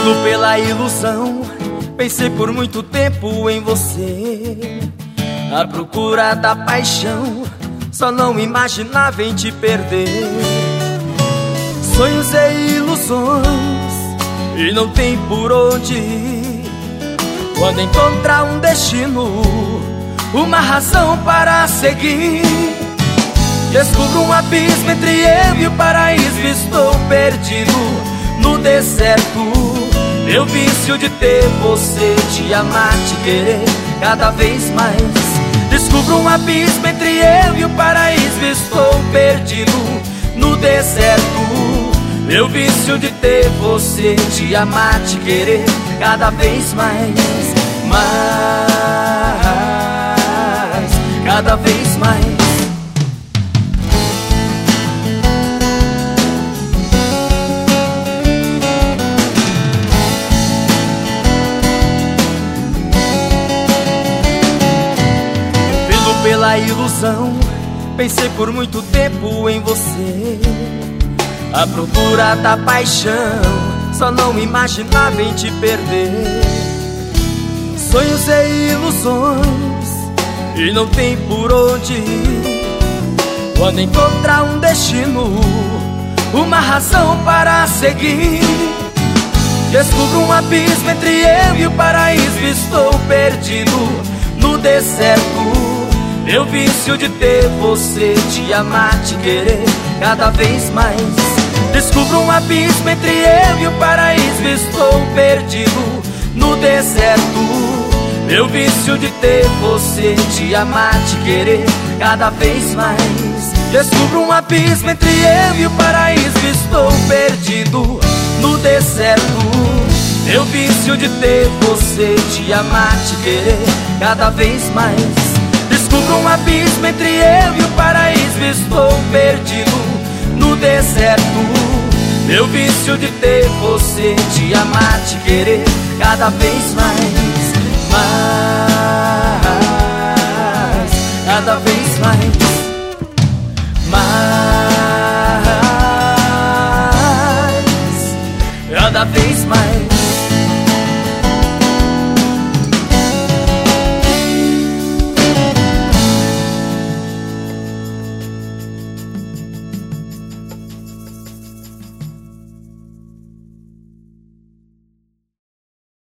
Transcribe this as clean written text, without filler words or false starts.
Indo pela ilusão, pensei por muito tempo em você, à procura da paixão, só não imaginava em te perder. Sonhos e ilusões, e não tem por onde ir. Quando encontrar um destino, uma razão para seguir, descubro um abismo entre eu e o paraíso. Estou perdido no deserto. Meu vício de ter você, te amar, te querer cada vez mais. Descubro um abismo entre eu e o paraíso. Estou perdido no deserto. Meu vício de ter você, te amar, te querer cada vez mais. Cada vez mais. Pela ilusão, pensei por muito tempo em você, à procura da paixão, só não imaginava em te perder. Sonhos e ilusões, e não tem por onde ir. Quando encontrar um destino, uma razão para seguir, descubro um abismo entre eu e o paraíso. Estou perdido no deserto. Meu vício de ter você, te amar, te querer cada vez mais. Descubro um abismo entre eu e o paraíso. Estou perdido no deserto. Meu vício de ter você, te amar, te querer cada vez mais. Descubro um abismo entre eu e o paraíso. Estou perdido no deserto. Meu vício de ter você, te amar, te querer cada vez mais. Descubro um abismo entre eu e o paraíso. Estou perdido no deserto. Meu vício de ter você, te amar, te querer cada vez mais. Cada vez mais. Cada vez mais.